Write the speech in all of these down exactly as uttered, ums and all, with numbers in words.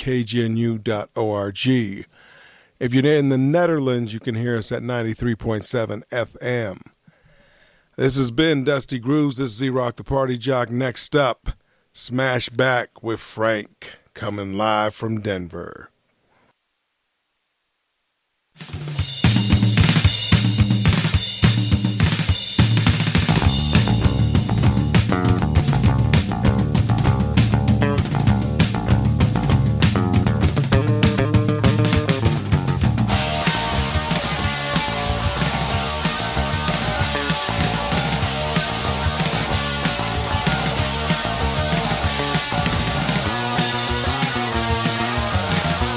k g n u dot org. If you're in the Netherlands, you can hear us at ninety-three point seven F M. This has been Dusty Grooves. This is Z-Rock the Party Jock. Next up, Smash Back with Frank, coming live from Denver. We'll be right back.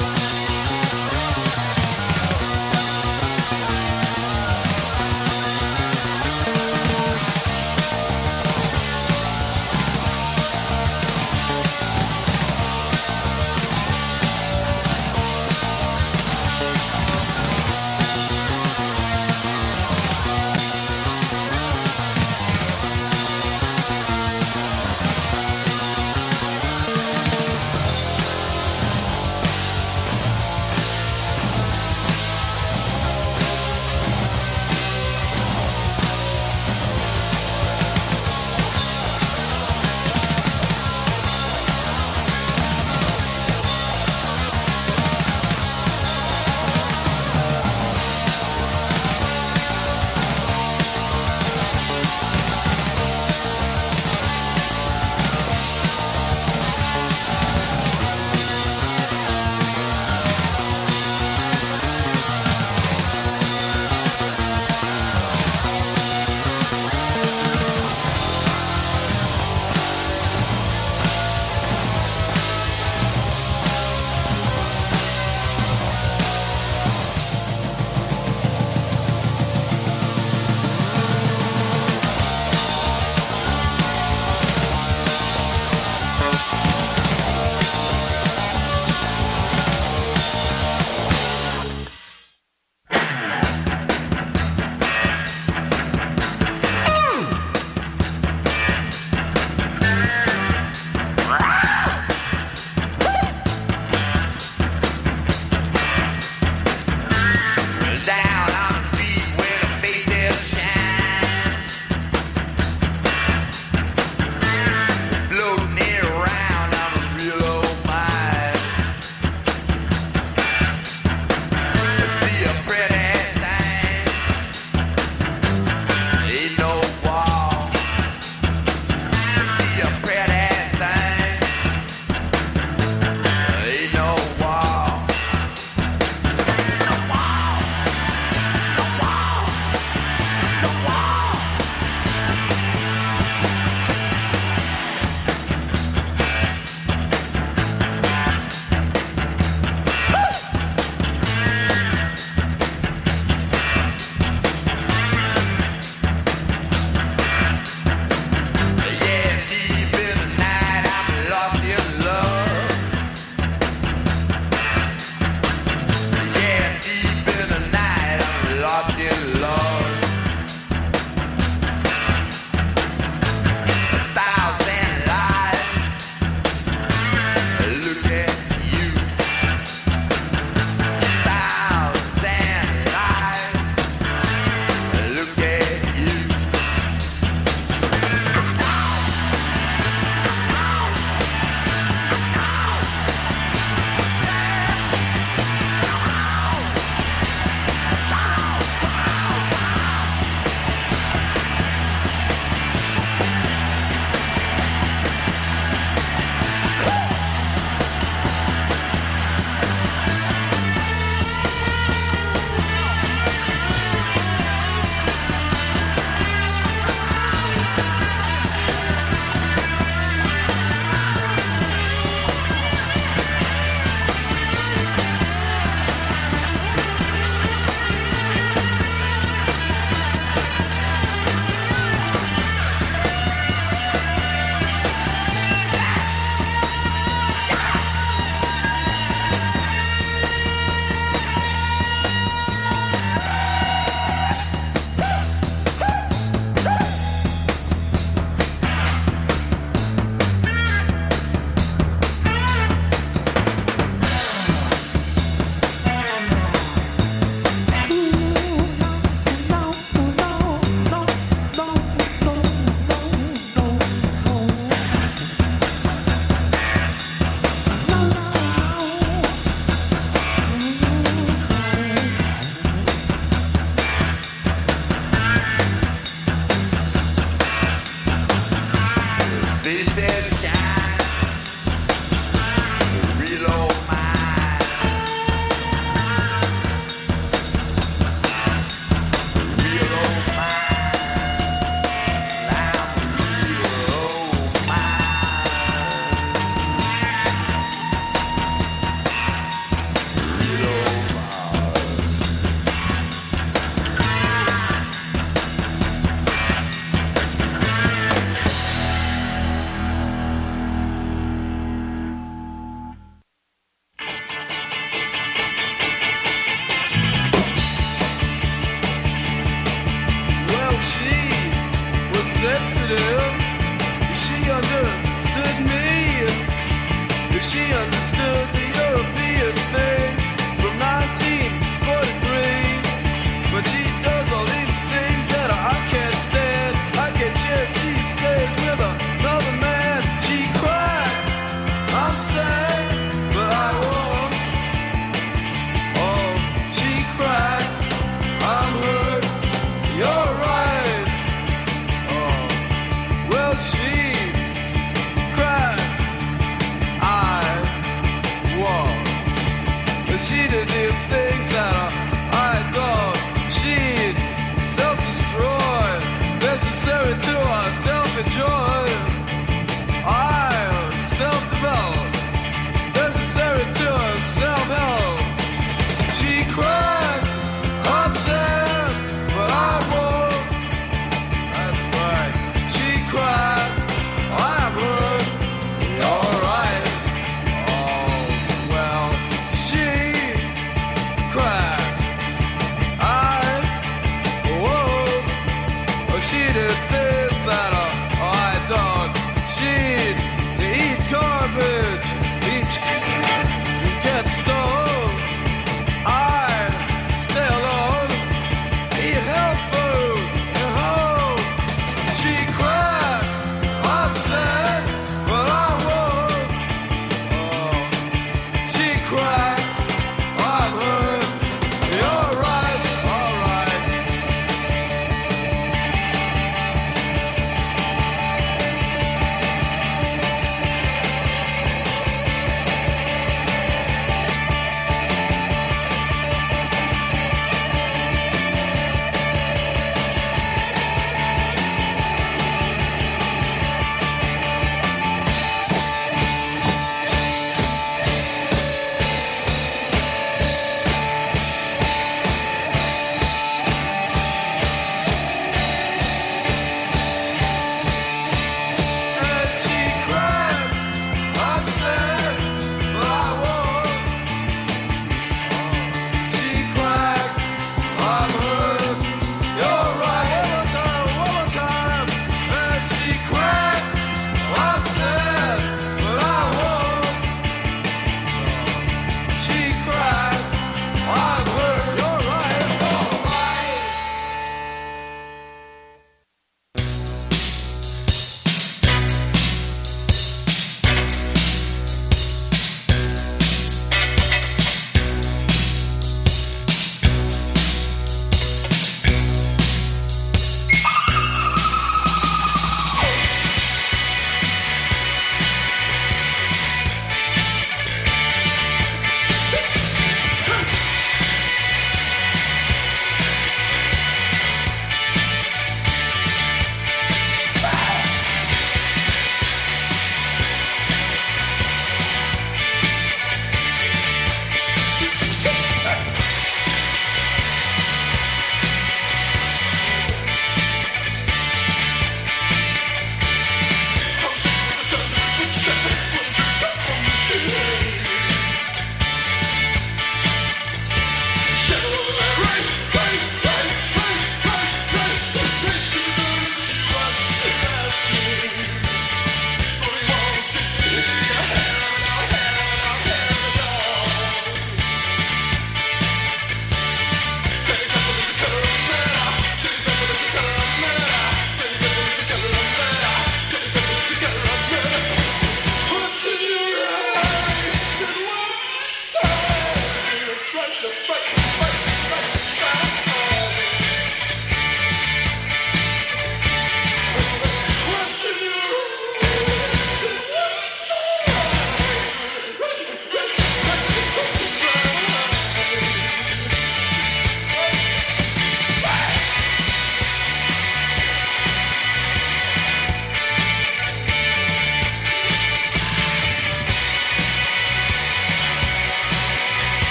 She did these things that I thought she'd self-destroy, necessary to our self-enjoy. I self-develop, necessary to our self-help. She cries, I'm sad, but I won't. That's right. She cries, I'm hurt. Alright. Oh, well, she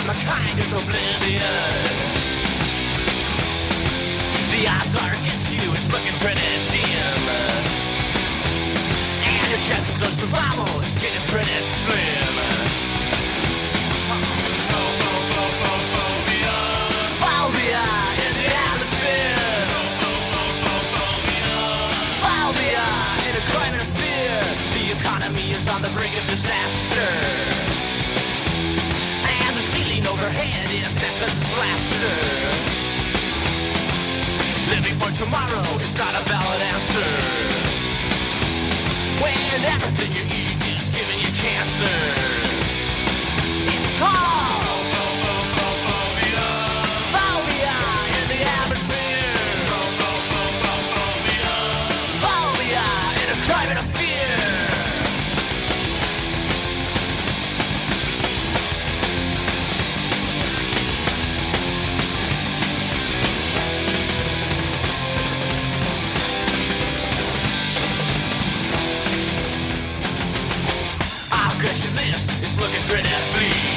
but my kind is oblivion. The odds are against you, it's looking pretty dim. And your chances of survival is getting pretty slim. Phobia in the atmosphere. Phobia in a climate of fear. The economy is on the brink of disaster. And the ceiling overhead is asbestos plaster. Living for tomorrow is not a valid answer. When everything you eat is giving you cancer. It's called phobia in the atmosphere. Phobia in a climate of fear. It's looking pretty bleak,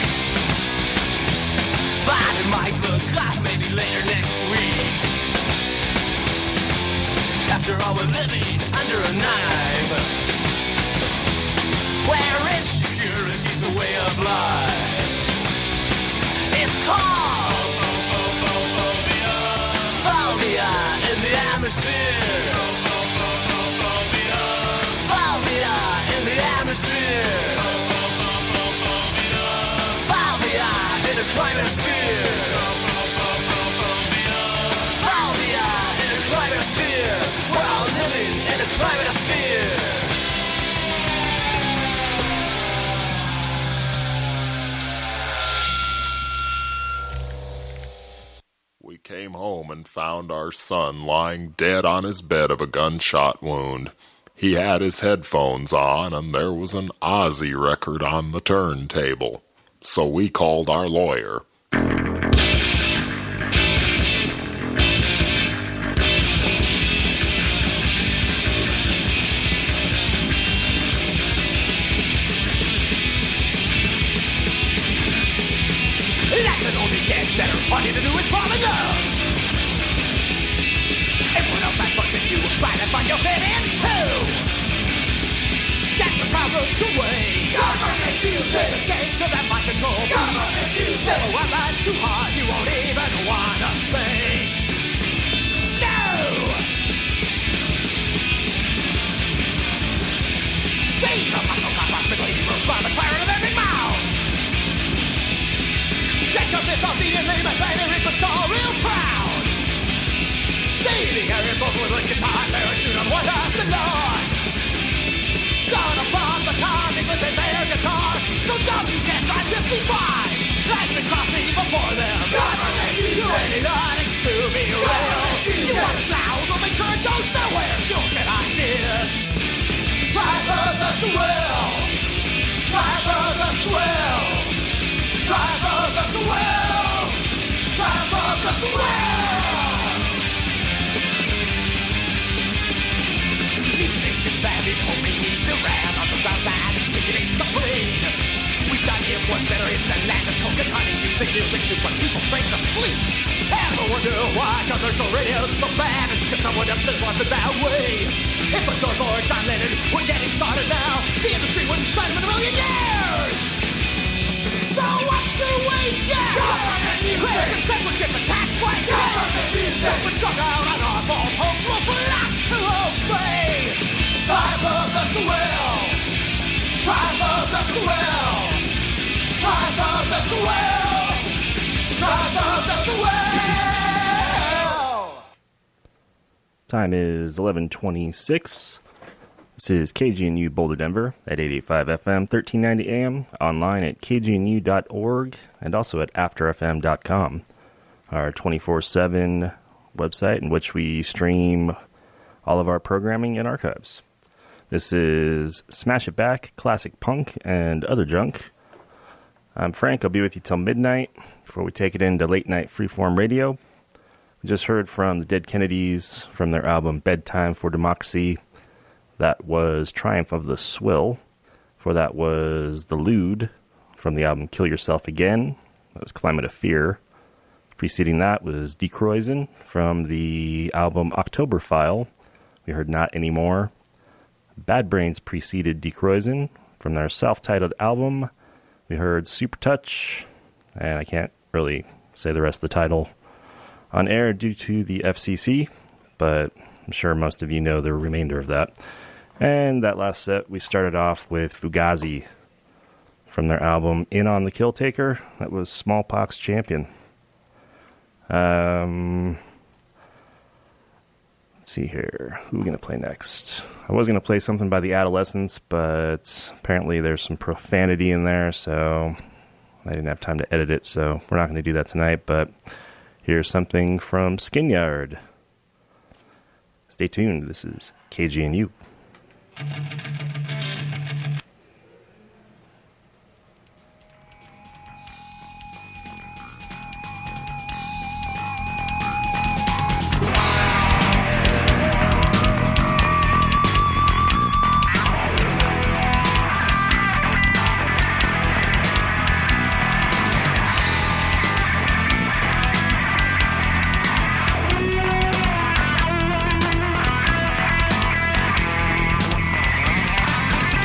but it might look up maybe later next week. After all, we're living under a knife, where insecurity's a way of life. It's called phobia in the atmosphere. Phobia in the atmosphere. In a climate of fear. Phobia in a climate of fear. We're all living in a climate of fear. We came home and found our son lying dead on his bed of a gunshot wound. He had his headphones on and there was an Ozzy record on the turntable. So we called our lawyer. Life can only get better. All you to do is fall in love. Everyone else has fucking you. Find and find your fit in too. Get the problems away. Government music. Escape to that mind control. Government music. Oh, well, life's too hard. You won't even wanna think. No. See the muscle cop hospital heroes by the fire of every mouth. Check up this off the name and later it's a star real proud. See the area folk with a guitar there soon on what up the Lord. Gonna bomb the car because they their guitar. So dumb you can't drive fifty-five. Like the coffee before them. Government music. You ain't done it to be real. You want it loud, but make sure it goes nowhere. You'll get ideas. Drive of the swell. Drive of the swell. Drive of the swell. Drive of the swell. Music is bad, it only needs to ram on the south side. It ain't the plane. We done it one better in the land of coke and honey. Music, music to put people straight to sleep. Ever wonder why commercial radio's so bad? It's because someone else just wants it that way. If a door's or John Lennon, we're getting started now. The industry wouldn't start in a million years. So what do we get? Government music. Censorship and tax breaks. Government music. So we're stuck out on our false hopes. We'll collapse to obey. Tribe of the swell. Tribe of the swell. Tribe of the swell. Tribe of the swell. Time is eleven twenty-six. This is K G N U Boulder, Denver at eight eighty-five F M, thirteen ninety A M, online at k g n u dot org and also at after f m dot com, our twenty-four seven website in which we stream all of our programming and archives. This is Smash It Back, Classic Punk, and Other Junk. I'm Frank. I'll be with you till midnight before we take it into late night freeform radio. We just heard from the Dead Kennedys from their album Bedtime for Democracy. That was Triumph of the Swill. For that was The Lewd from the album Kill Yourself Again. That was Climate of Fear. Preceding that was Decroisin from the album October File. We heard Not Anymore. Bad Brains preceded Decroisin from their self-titled album. We heard Super Touch, and I can't really say the rest of the title on air due to the F C C, but I'm sure most of you know the remainder of that. And that last set, we started off with Fugazi from their album In on the Kill Taker. That was Smallpox Champion. Um, let's see here. Who are we going to play next? I was going to play something by The Adolescents, but apparently there's some profanity in there, so I didn't have time to edit it, so we're not going to do that tonight. But here's something from Skinyard. Stay tuned. This is K G N U. We'll be right back.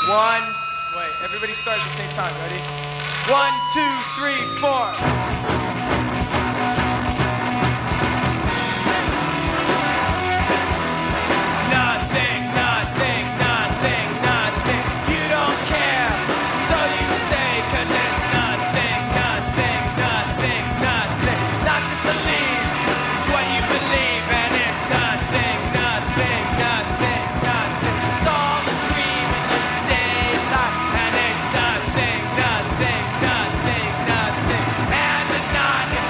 One, wait, everybody start at the same time, ready? One, two, three, four. Nothing, nothing, nothing, and the night is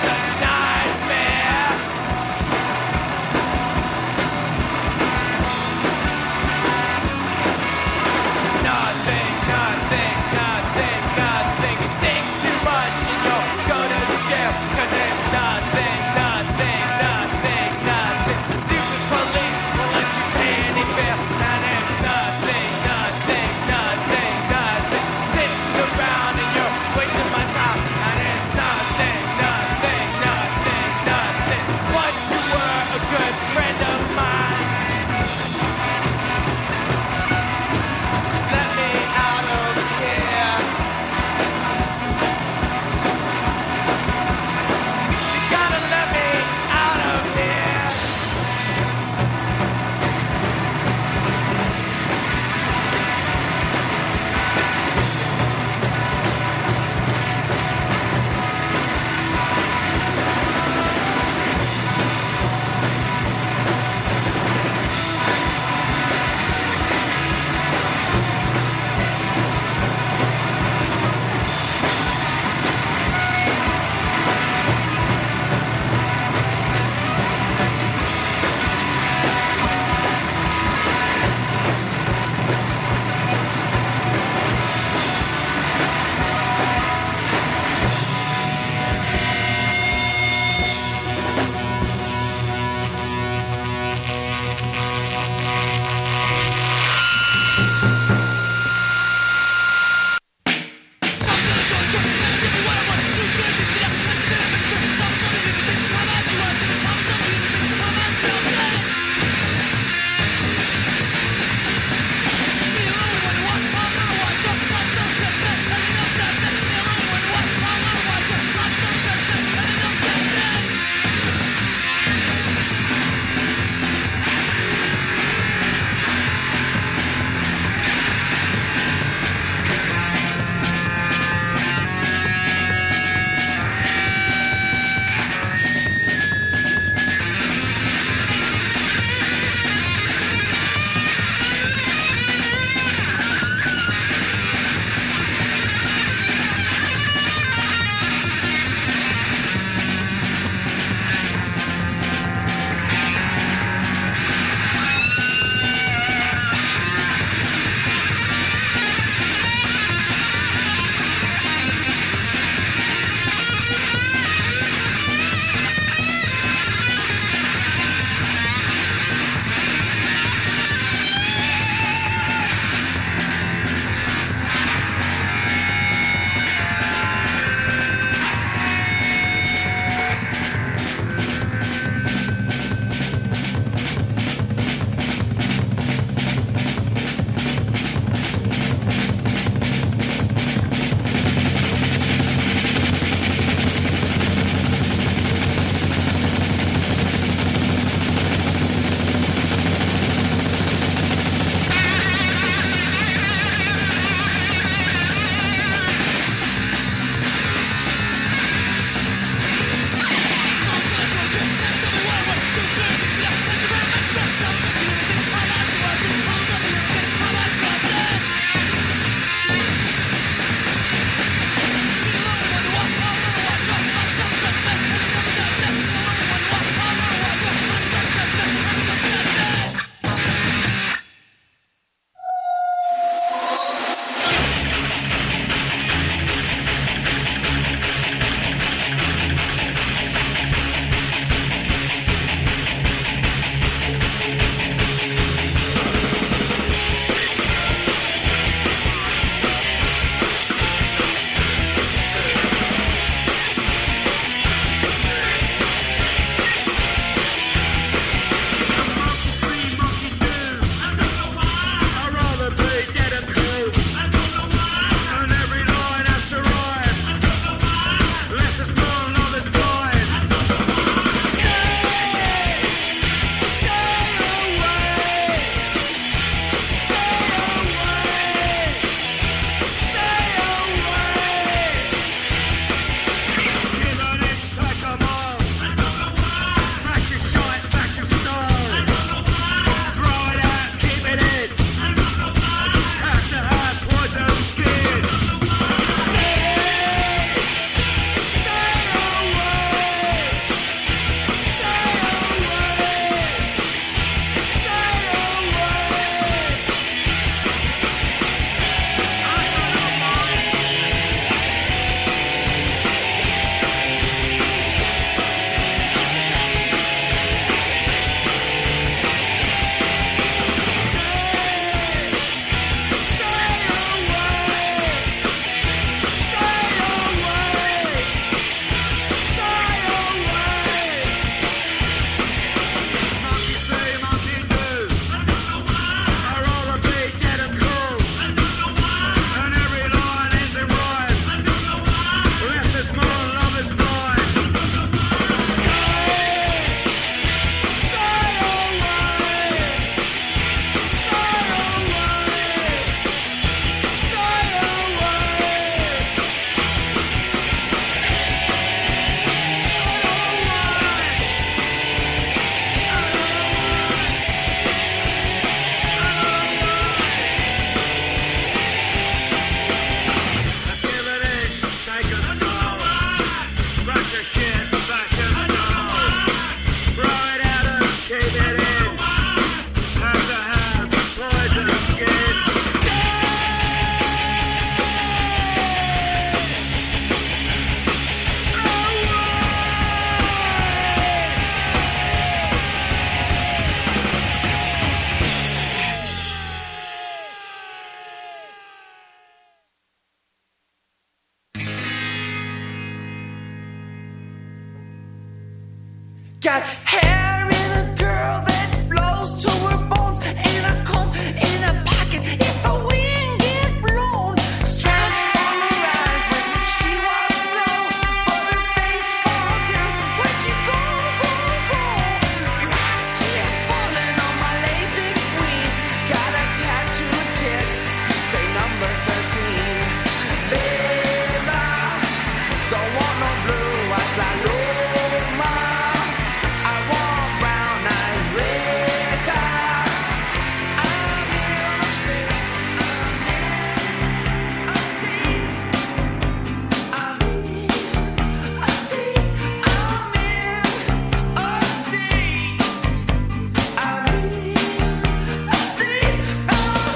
Got hair in a girl that flows to her bones, and a comb in a pocket if the wind get blown. Stripes on her eyes when she walks slow, but her face fall down when she go, go, go. Black tear falling on my lazy queen. Got a tattoo tip, say number thirteen. Baby, don't want no blue eyes like Loma. I want brown eyes, red car. I'm in a state, I'm in a state, I'm in a state, I'm in a state, I'm in a state of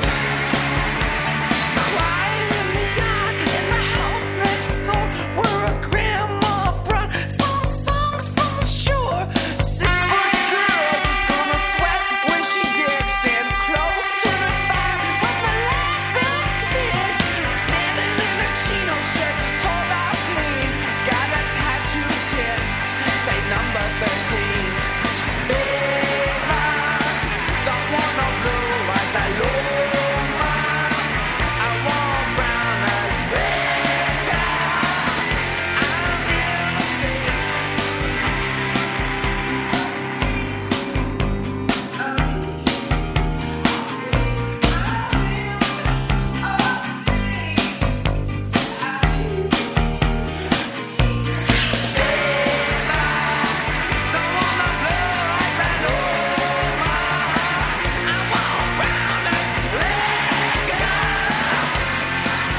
quiet in the yard, in the house next door, where a grandma brought some songs from the shore. Six foot girl, gonna sweat when she digs. Stand close to the fire when the light will clear. Standing in a chino shirt, pulled out clean. Got a tattoo tip, say number thirteen. Baby, don't want no blue eyes like Loma. I want brown eyes, red car. I'm in a state, don't want no blue eyes like Loma. I want brown eyes, red car.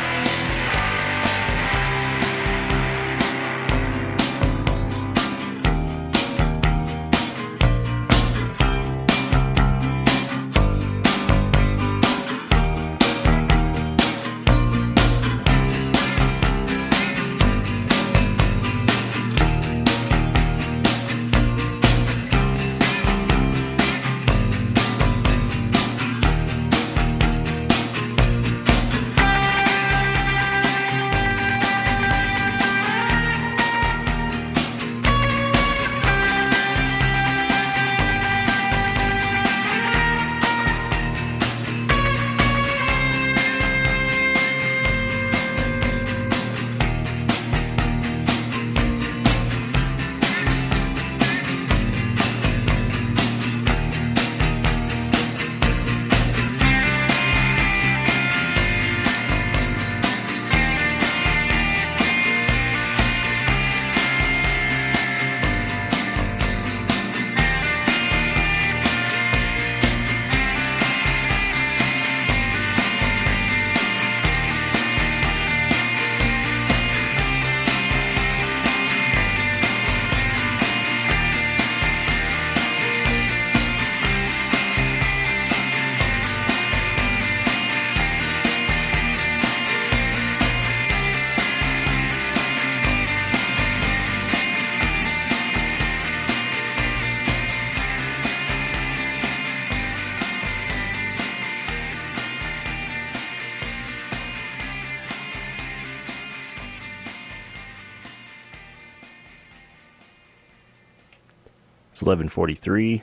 It's eleven forty-three.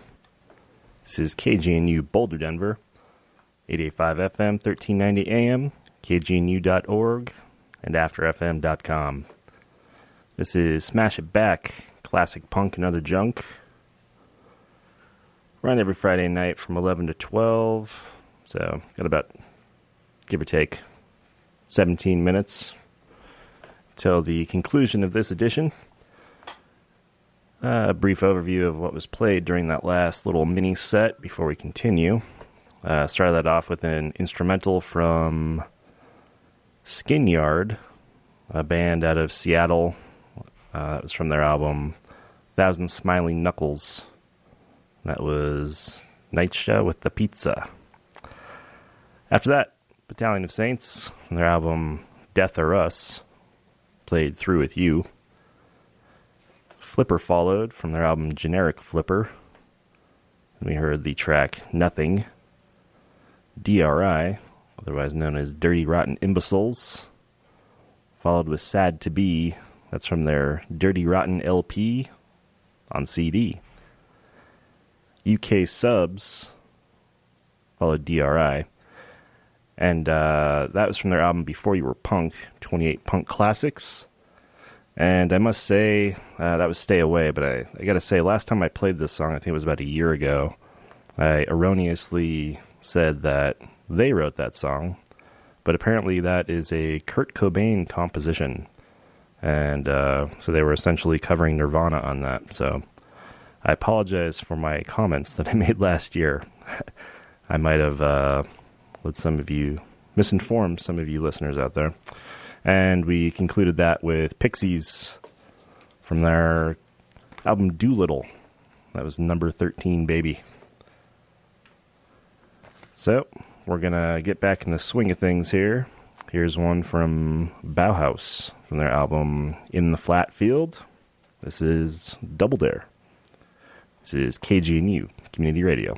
This is K G N U Boulder, Denver, eight eighty-five F M, thirteen ninety A M, K G N U dot org, and after F M dot com. This is Smash It Back, classic punk and other junk. Run every Friday night from eleven to twelve, so got about, give or take, seventeen minutes till the conclusion of this edition. Uh, a brief overview of what was played during that last little mini set before we continue. Uh, started that off with an instrumental from Skinyard, a band out of Seattle. Uh, it was from their album Thousand Smiling Knuckles. That was Nightsha with the Pizza. After that, Battalion of Saints from their album Death or Us, played Through With You. Flipper followed from their album Generic Flipper. And we heard the track Nothing. D R I, otherwise known as Dirty Rotten Imbeciles, followed with Sad to Be. That's from their Dirty Rotten L P on C D. U K Subs followed D R I. And uh, that was from their album Before You Were Punk, twenty-eight Punk Classics. And I must say, uh, that was Stay Away, but I, I gotta say, last time I played this song, I think it was about a year ago, I erroneously said that they wrote that song, but apparently that is a Kurt Cobain composition. And uh, so they were essentially covering Nirvana on that. So I apologize for my comments that I made last year. I might have uh, let some of you, misinformed some of you listeners out there. And we concluded that with Pixies from their album Doolittle. That was number thirteen, baby. So, we're going to get back in the swing of things here. Here's one from Bauhaus from their album In the Flat Field. This is Double Dare. This is K G N U, Community Radio.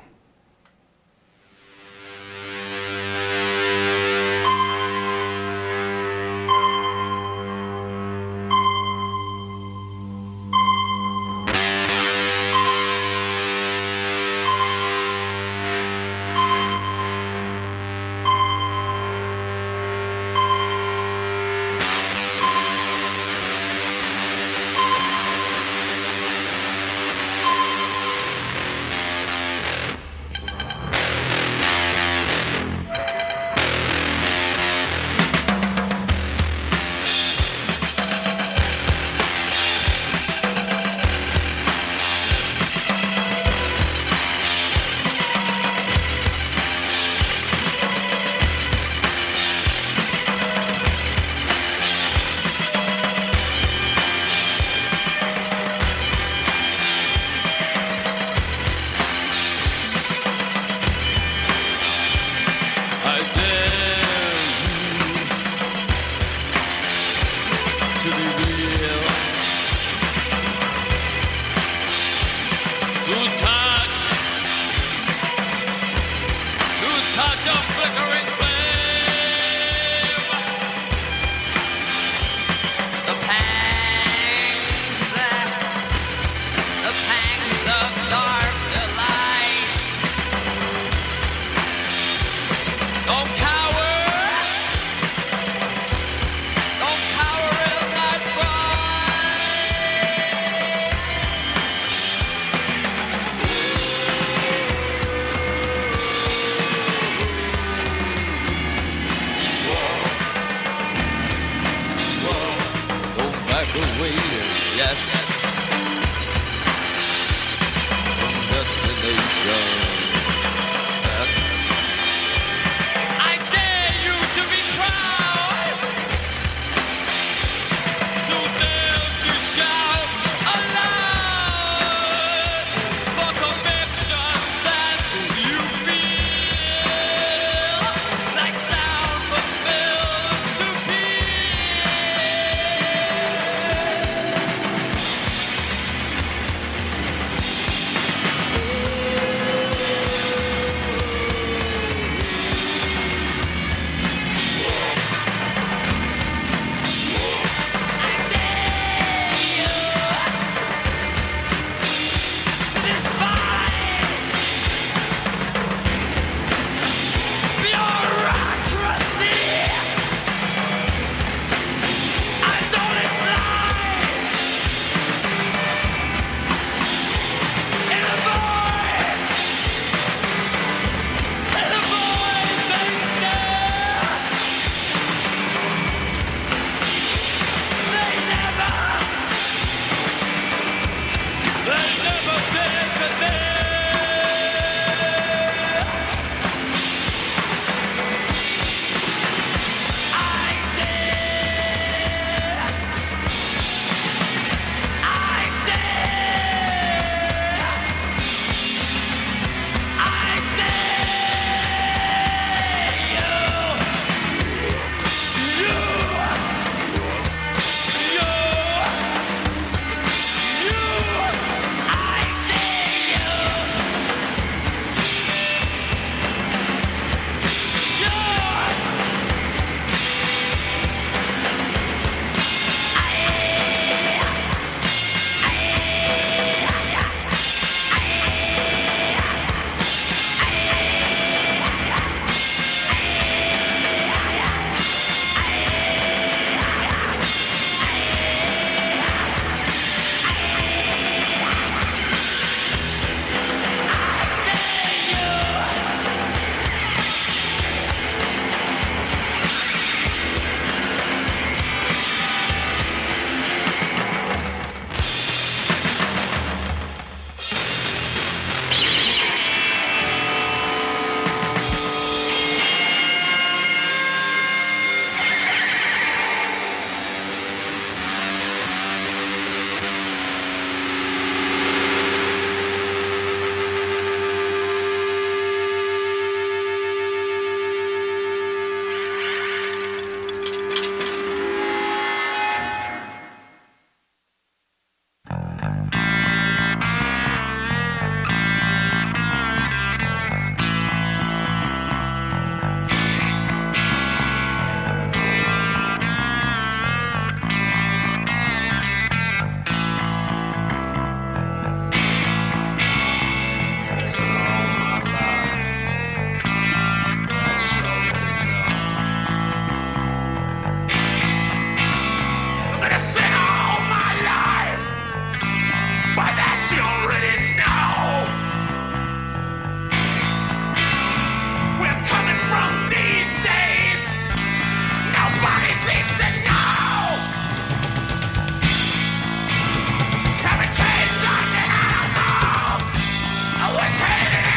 I was hated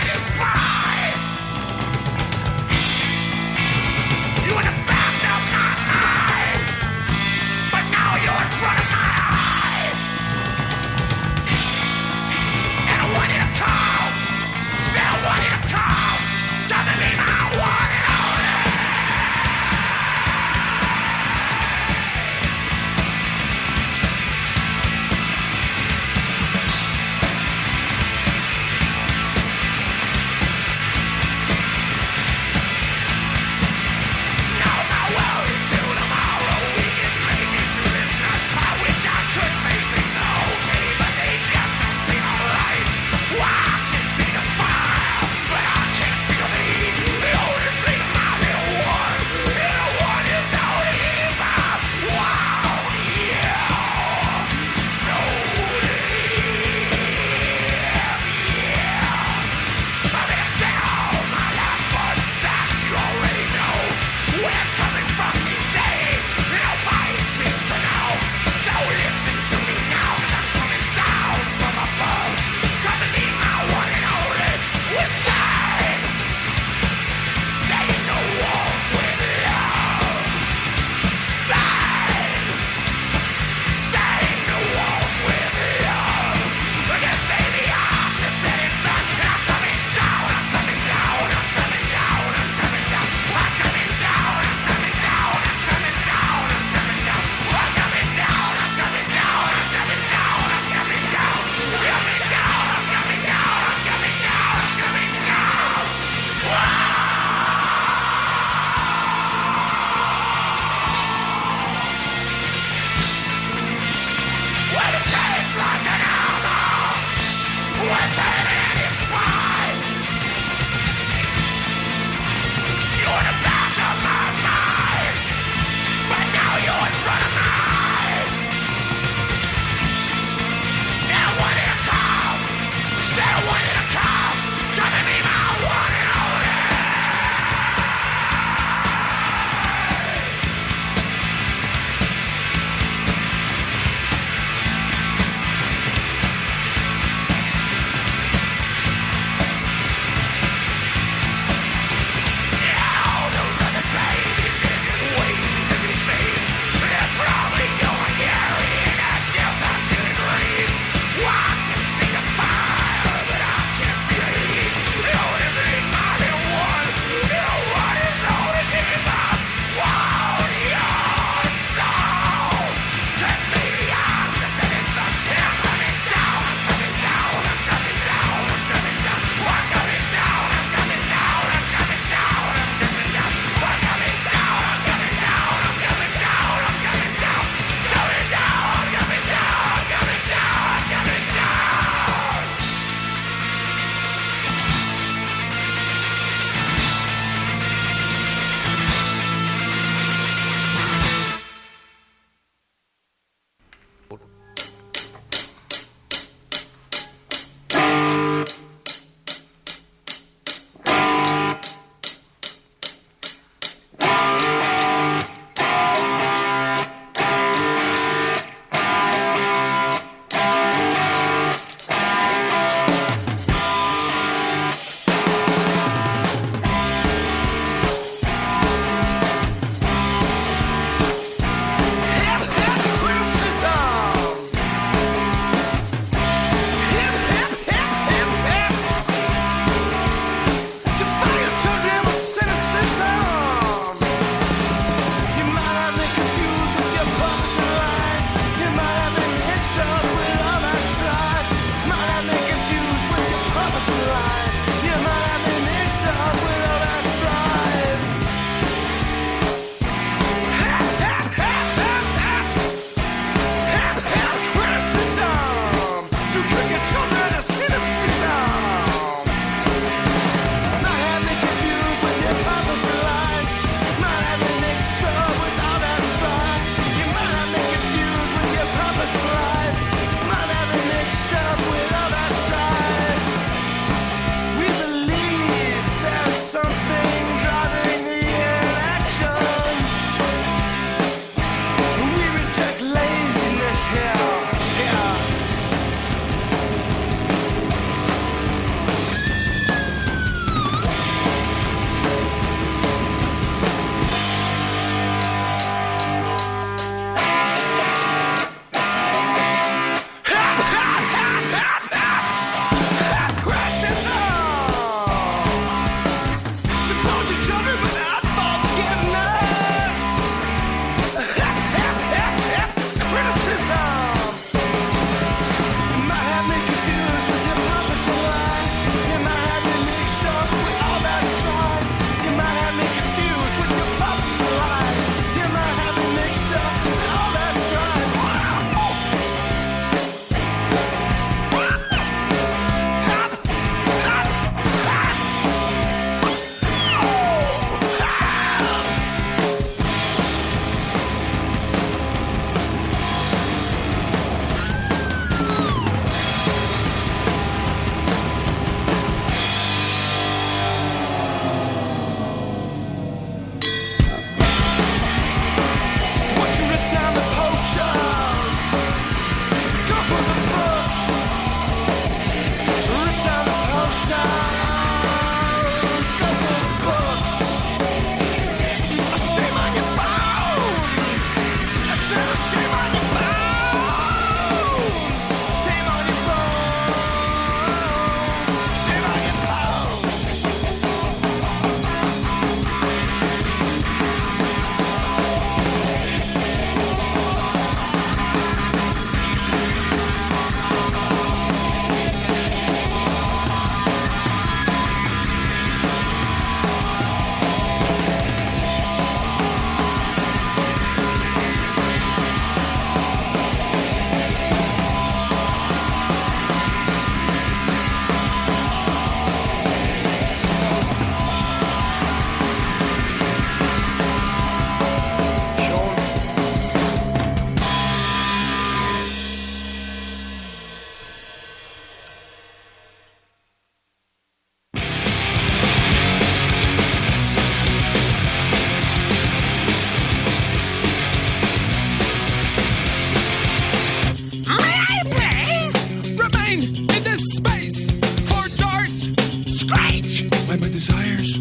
desires.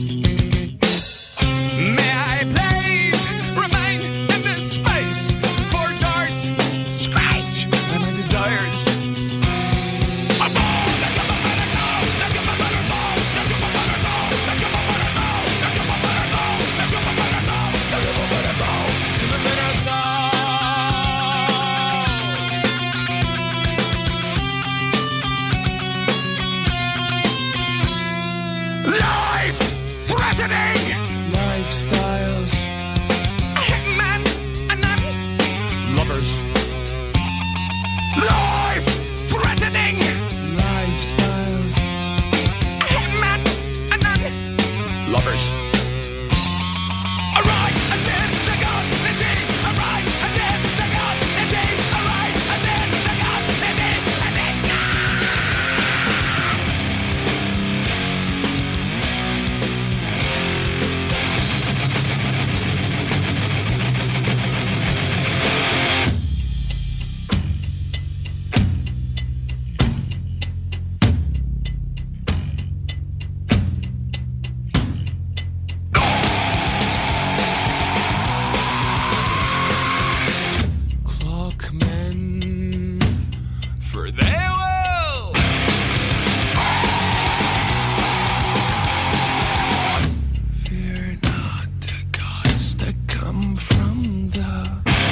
May I please remain in this space for darts scratch by my desires. Life-threatening lifestyles. A hitman and then lovers. Life-threatening lifestyles. A hitman and then lovers. Arise and then the gods indeed. Arise and then the gods indeed. Arise and then the gods indeed. And it's Clockmen, for they will fear not the gods that come from the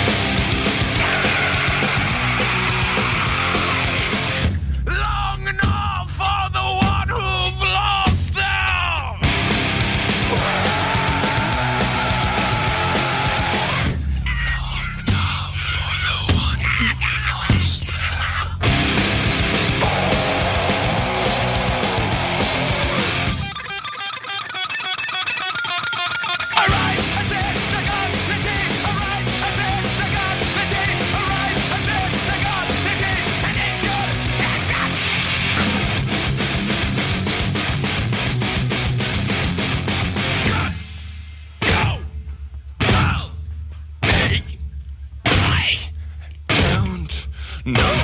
long enough for the one who've lost them. Long enough for the one who've lost them. Arise and then the gods indeed. Arise and then the gods indeed. Arise and then the gods indeed. And it's good. It's good. Go. Go. Me. I don't know.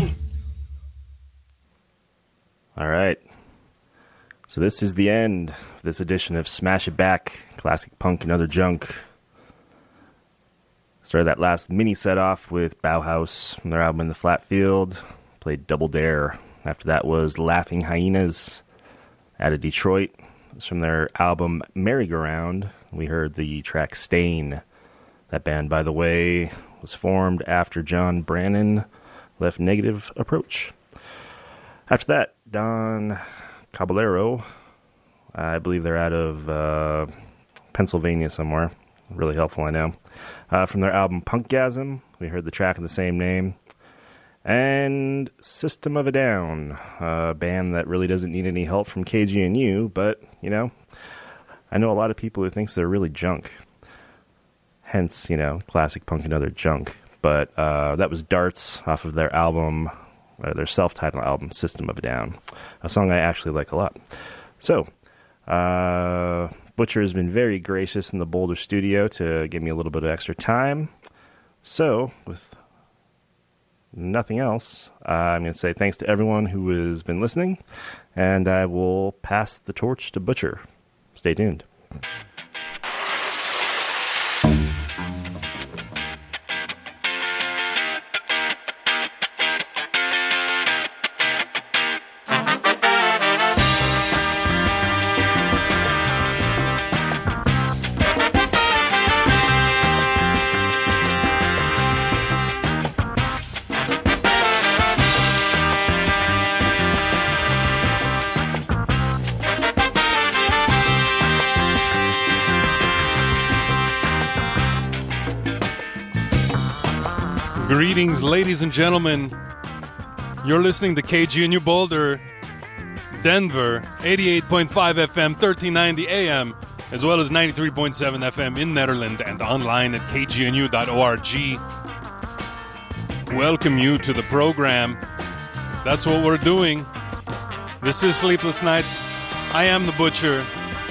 All right. So this is the end of this edition of Smash It Back, Classic Punk and Other Junk. Started that last mini set off with Bauhaus from their album In the Flat Field. Played Double Dare. After that was Laughing Hyenas out of Detroit. It's from their album Merry-Go-Round. We heard the track Stain. That band, by the way, was formed after John Brannon left Negative Approach. After that, Don Caballero. I believe they're out of uh, Pennsylvania somewhere. Really helpful, I know. Uh, from their album Punkgasm, we heard the track of the same name. And System of a Down, a band that really doesn't need any help from K G N U, but, you know, I know a lot of people who thinks they're really junk. Hence, you know, Classic Punk and Other Junk. But uh, that was Darts off of their album, uh, their self-titled album, System of a Down. A song I actually like a lot. So, uh, Butcher has been very gracious in the Boulder studio to give me a little bit of extra time. So, with nothing else, uh, I'm going to say thanks to everyone who has been listening, and I will pass the torch to Butcher. Stay tuned. Greetings, ladies and gentlemen. You're listening to K G N U Boulder, Denver, eighty-eight point five F M, thirteen ninety A M, as well as ninety-three point seven F M in Netherlands and online at k g n u dot org. Welcome you to the program. That's what we're doing. This is Sleepless Nights. I am the Butcher.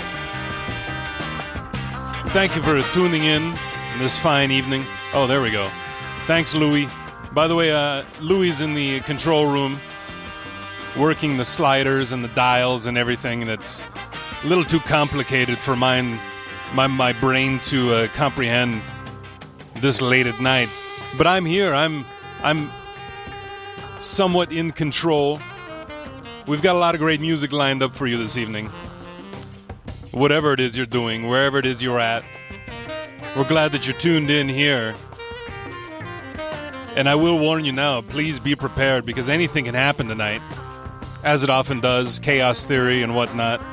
Thank you for tuning in this fine evening. Oh, there we go. Thanks, Louis. By the way, uh, Louis is in the control room working the sliders and the dials and everything that's a little too complicated for mine, my my brain to uh, comprehend this late at night. But I'm here. I'm I'm somewhat in control. We've got a lot of great music lined up for you this evening. Whatever it is you're doing, wherever it is you're at, we're glad that you're tuned in here. And I will warn you now, please be prepared, because anything can happen tonight, as it often does, chaos theory and whatnot.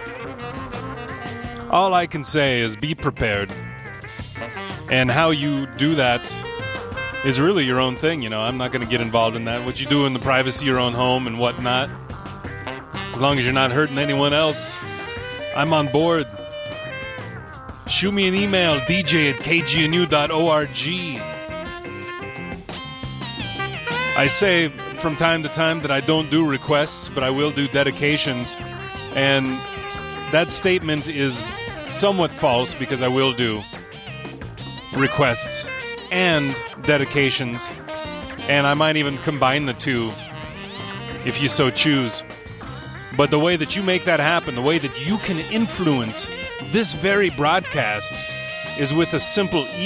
All I can say is be prepared. And how you do that is really your own thing, you know. I'm not going to get involved in that. What you do in the privacy of your own home and whatnot, as long as you're not hurting anyone else, I'm on board. Shoot me an email, d j at k g n u dot org. I say from time to time that I don't do requests, but I will do dedications. And that statement is somewhat false, because I will do requests and dedications. And I might even combine the two if you so choose. But the way that you make that happen, the way that you can influence this very broadcast, is with a simple email.